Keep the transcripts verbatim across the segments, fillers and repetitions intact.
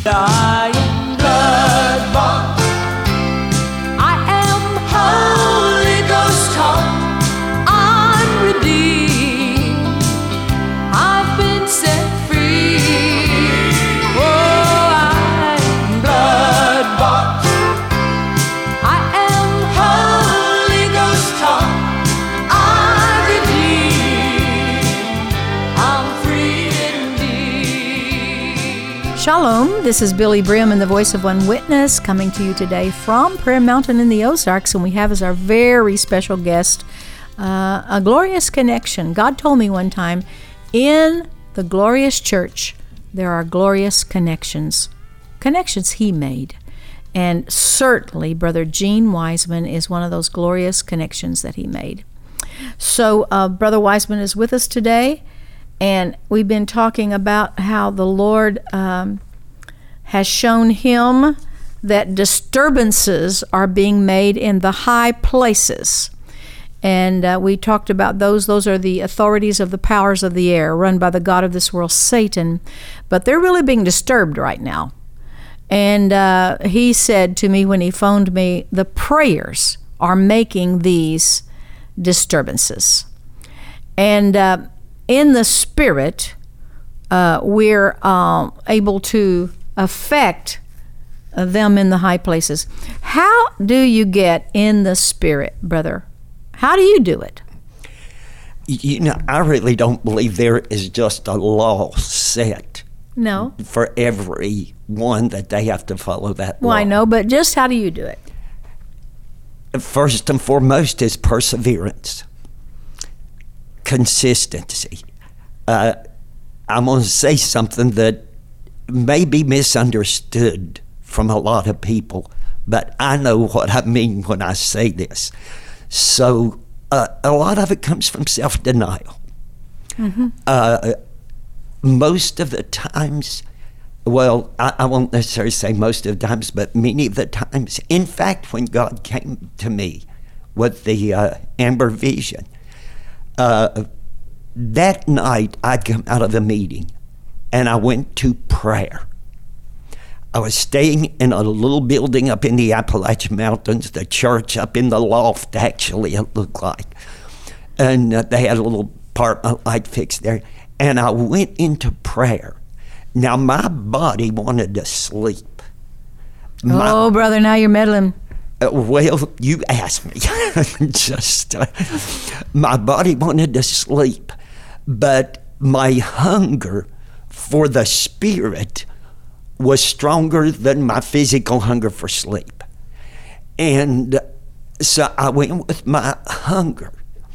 I am blood-bought. I am Holy Ghost taught. I'm redeemed. I've been set free. Oh, I am blood-bought. I am Holy Ghost taught. I'm redeemed. I'm free indeed. Shalom, this is Billy Brim and the Voice of One Witness coming to you today from Prayer Mountain in the Ozarks, and we have as our very special guest uh, a glorious connection. God told me one time, in the glorious church, there are glorious connections, connections he made. And certainly Brother Gene Wiseman is one of those glorious connections that he made. So uh, Brother Wiseman is with us today, and we've been talking about how the Lord um, has shown him that disturbances are being made in the high places. And uh, we talked about those. Those are the authorities of the powers of the air, run by the god of this world, Satan. But they're really being disturbed right now. And uh, he said to me when he phoned me, the prayers are making these disturbances. And uh, in the spirit, uh, we're uh, able to affect uh, them in the high places. How do you get in the spirit, brother? How do you do it? You know, I really don't believe there is just a law set. No. For every one that they have to follow that well, law. Well, I know, but just how do you do it? First and foremost is perseverance, consistency. Uh, I'm going to say something that may be misunderstood from a lot of people, but I know what I mean when I say this. So uh, a lot of it comes from self-denial. Mm-hmm. Uh, most of the times, well, I, I won't necessarily say most of the times, but many of the times, in fact, when God came to me with the uh, Amber Vision, uh, that night I'd come out of the meeting and I went to prayer. I was staying in a little building up in the Appalachian Mountains, the church up in the loft, actually, it looked like. And uh, they had a little apartment light fixed there. And I went into prayer. Now, my body wanted to sleep. My, oh, brother, now you're meddling. Uh, well, you asked me. Just, uh, my body wanted to sleep. But my hunger for the Spirit was stronger than my physical hunger for sleep. And so I went with my hunger.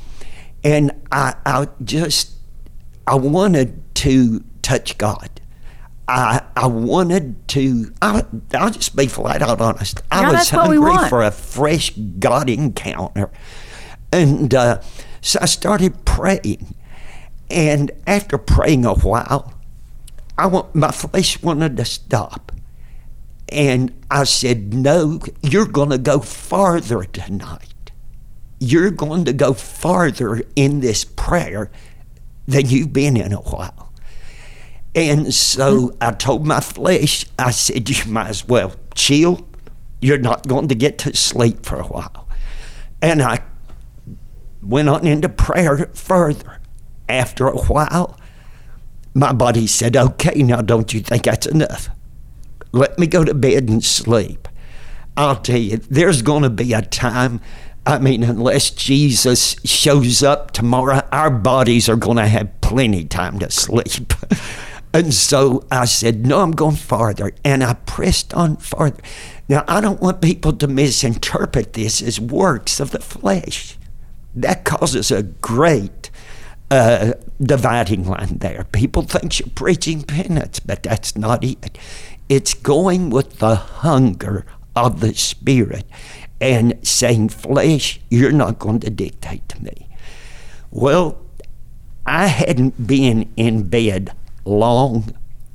And I, I just, I wanted to touch God. I I wanted to, I, I'll just be flat out honest. I now was that's what we hungry want. for a fresh God encounter. And uh, so I started praying. And after praying a while, I want, my flesh wanted to stop. And I said, no, you're going to go farther tonight. You're going to go farther in this prayer than you've been in a while. And so I told my flesh, I said, you might as well chill. You're not going to get to sleep for a while. And I went on into prayer further. After a while, my body said, okay, now don't you think that's enough? Let me go to bed and sleep. I'll tell you, there's going to be a time, I mean, unless Jesus shows up tomorrow, our bodies are going to have plenty time to sleep. And so I said, no, I'm going farther. And I pressed on farther. Now, I don't want people to misinterpret this as works of the flesh. That causes a great uh, dividing line there. People think you're preaching penance, but that's not it. It's going with the hunger of the Spirit and saying, flesh, you're not going to dictate to me. Well, I hadn't been in bed long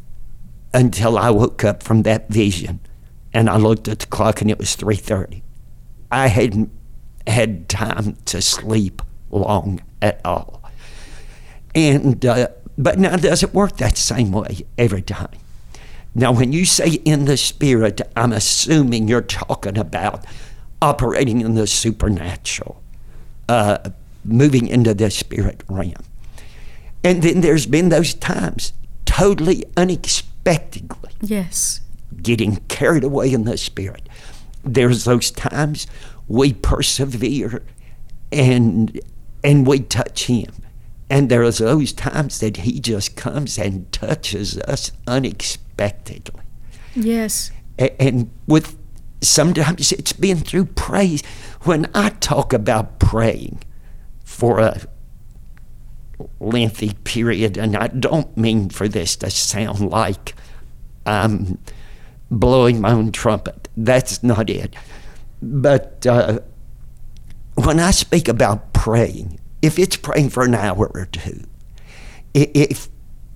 until I woke up from that vision, and I looked at the clock and it was three thirty. I hadn't had time to sleep long at all. And uh, but now, does it work that same way every time? Now, when you say in the Spirit, I'm assuming you're talking about operating in the supernatural, uh, moving into the spirit realm. And then there's been those times, totally unexpectedly, Yes. getting carried away in the Spirit. There's those times we persevere and and we touch Him. And there's those times that He just comes and touches us unexpectedly. Yes. A- And with sometimes it's been through praise. When I talk about praying for a lengthy period, and I don't mean for this to sound like I'm blowing my own trumpet. That's not it. But uh, when I speak about praying, if it's praying for an hour or two, i- if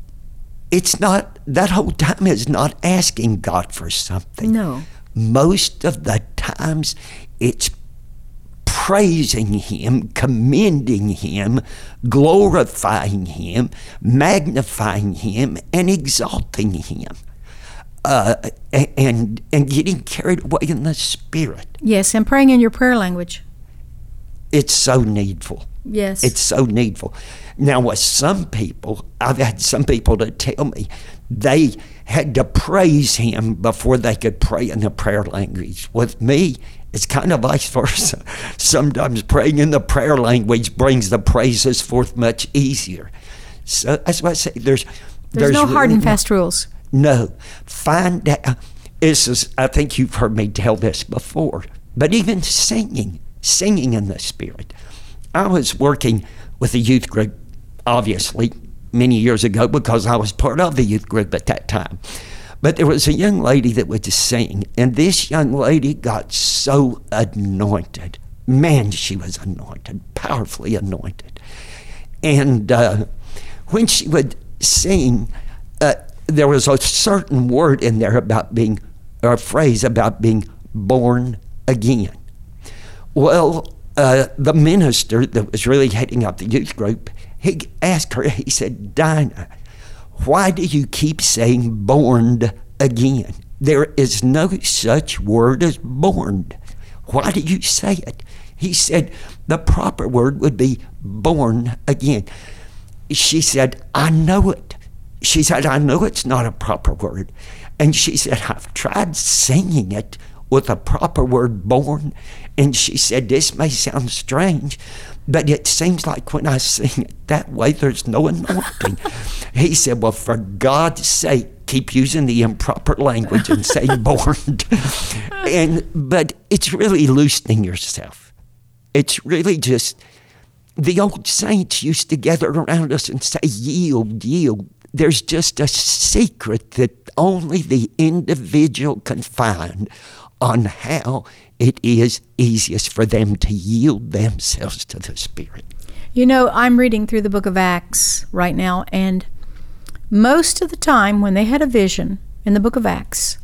it's not, that whole time is not asking God for something. No. Most of the times it's praising Him, commending Him, glorifying Him, magnifying Him, and exalting Him, uh, and and getting carried away in the Spirit. Yes, and praying in your prayer language. It's so needful. Yes. It's so needful. Now, with some people, I've had some people to tell me they had to praise Him before they could pray in the prayer language. With me, it's kind of vice versa. Sometimes praying in the prayer language brings the praises forth much easier. So that's why I say there's There's, no hard really and fast rules. No. Find out. This is, I think you've heard me tell this before, but even singing, singing in the Spirit. I was working with a youth group, obviously, many years ago because I was part of the youth group at that time. But there was a young lady that would sing, and this young lady got so anointed. Man, she was anointed, powerfully anointed. And uh, when she would sing, uh, there was a certain word in there about being, or a phrase about being born again. Well, uh, the minister that was really heading up the youth group, he asked her, he said, Dinah, why do you keep saying born again? There is no such word as born. Why do you say it? He said, the proper word would be born again. She said, I know it. She said, I know it's not a proper word. And she said, I've tried singing it with a proper word, born. And she said, this may sound strange, but it seems like when I sing it that way, there's no anointing. He said, well, for God's sake, keep using the improper language and say born. and But it's really loosening yourself. It's really just, the old saints used to gather around us and say, yield, yield. There's just a secret that only the individual can find on how it is easiest for them to yield themselves to the Spirit. You know, I'm reading through the book of Acts right now, and most of the time when they had a vision in the book of Acts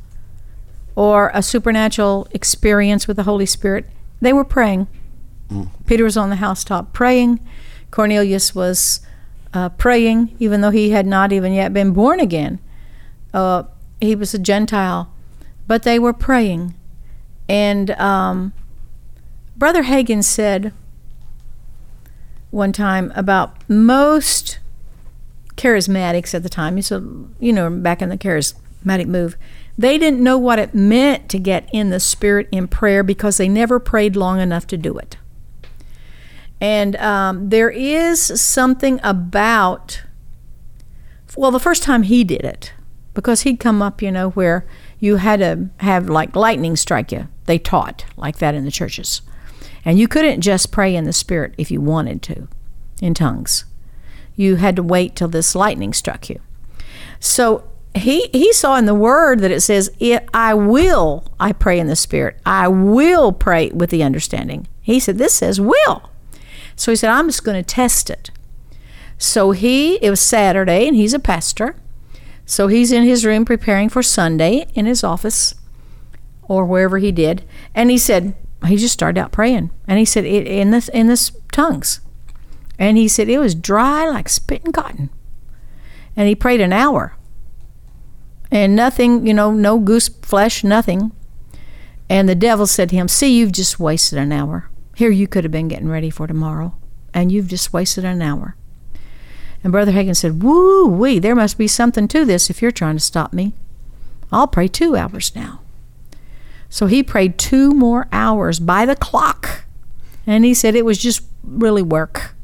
or a supernatural experience with the Holy Spirit, they were praying. Mm. Peter was on the housetop praying. Cornelius was uh, praying, even though he had not even yet been born again. Uh, he was a Gentile, but they were praying. And um, Brother Hagin said one time about most charismatics at the time, so, you know, back in the charismatic move, they didn't know what it meant to get in the Spirit in prayer because they never prayed long enough to do it. And um, there is something about, well, the first time he did it, because he'd come up, you know, where you had to have like lightning strike you. They taught like that in the churches. And you couldn't just pray in the Spirit if you wanted to, in tongues. You had to wait till this lightning struck you. So he he saw in the Word that it says, it, I will, I pray in the Spirit. I will pray with the understanding. He said, this says will. So he said, I'm just going to test it. So he, it was Saturday, and he's a pastor. So he's in his room preparing for Sunday in his office or wherever he did. And he said, he just started out praying. And he said, it, in this in this tongues. And he said, it was dry like spitting cotton. And he prayed an hour. And nothing, you know, no goose flesh, nothing. And the devil said to him, see, you've just wasted an hour. Here you could have been getting ready for tomorrow, and you've just wasted an hour. And Brother Hagin said, woo-wee, there must be something to this if you're trying to stop me. I'll pray two hours now. So he prayed two more hours by the clock. And he said it was just really work.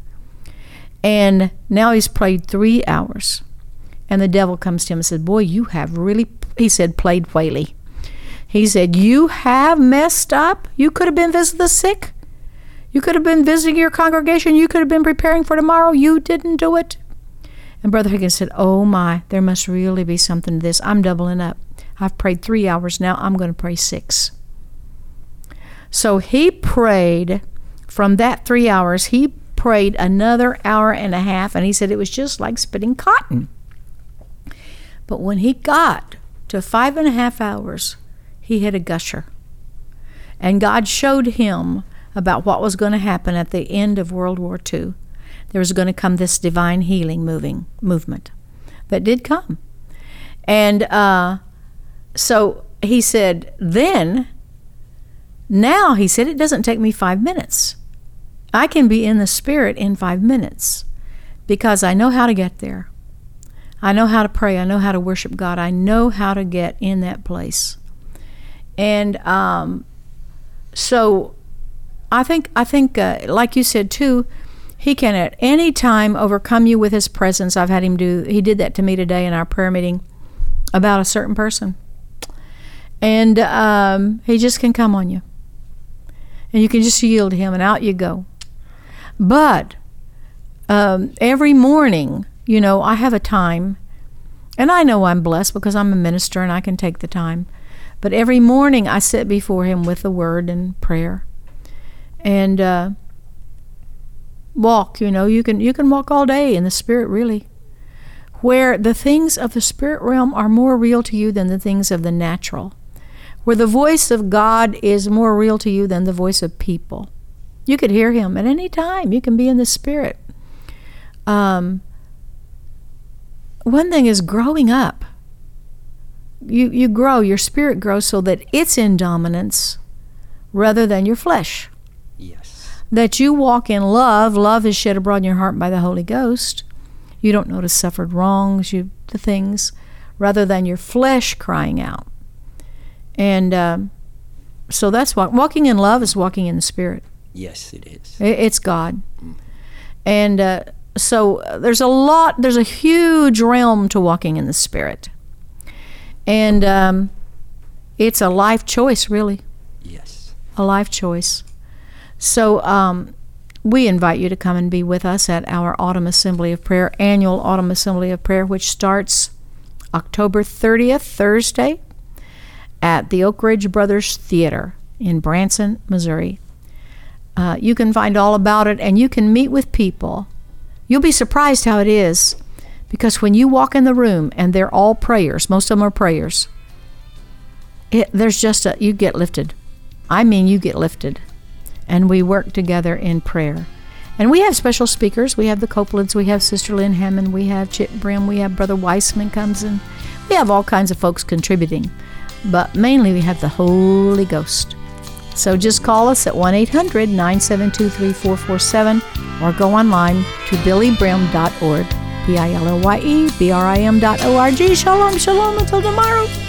And now he's prayed three hours. And the devil comes to him and said, boy, you have really, he said, played whaley. He said, you have messed up. You could have been visiting the sick. You could have been visiting your congregation. You could have been preparing for tomorrow. You didn't do it. And Brother Higgins said, oh my, there must really be something to this. I'm doubling up. I've prayed three hours now. I'm going to pray six. So he prayed from that three hours. He prayed another hour and a half, and he said it was just like spitting cotton. But when he got to five and a half hours, he hit a gusher. And God showed him about what was going to happen at the end of World War Two. There was going to come this divine healing moving movement that did come. And uh, so he said, then, now he said, it doesn't take me five minutes. I can be in the Spirit in five minutes because I know how to get there. I know how to pray. I know how to worship God. I know how to get in that place. And um, so I think, I think uh, like you said too, he can at any time overcome you with his presence. I've had him do, he did that to me today in our prayer meeting about a certain person. And um, he just can come on you. And you can just yield to him and out you go. But um, every morning, you know, I have a time, and I know I'm blessed because I'm a minister and I can take the time. But every morning I sit before him with the word and prayer. And uh, walk, you know, you can you can walk all day in the Spirit, really. Where the things of the spirit realm are more real to you than the things of the natural. Where the voice of God is more real to you than the voice of people. You could hear him at any time. You can be in the Spirit. Um, one thing is growing up. You, you grow, your spirit grows so that it's in dominance rather than your flesh. Yes. That you walk in love. Love is shed abroad in your heart by the Holy Ghost. You don't notice suffered wrongs, you the things, rather than your flesh crying out. And um, so that's what walking in love is walking in the Spirit. Yes, it is. It, it's God. Mm. And uh, so there's a lot, there's a huge realm to walking in the Spirit. And um, it's a life choice, really. Yes. A life choice. So um, we invite you to come and be with us at our Autumn Assembly of Prayer, annual Autumn Assembly of Prayer, which starts October thirtieth, Thursday, at the Oak Ridge Brothers Theater in Branson, Missouri. Uh, you can find all about it, and you can meet with people. You'll be surprised how it is, because when you walk in the room, and they're all prayers, most of them are prayers, it, there's just a, you get lifted. I mean, you get lifted. And we work together in prayer. And we have special speakers. We have the Copelands, we have Sister Lynn Hammond, we have Chip Brim, we have Brother Weissman comes in. We have all kinds of folks contributing. But mainly we have the Holy Ghost. So just call us at one eight hundred nine seven two three four four seven or go online to billy brim dot org. P I L L Y E B R I M dot O R G. Shalom, shalom, until tomorrow.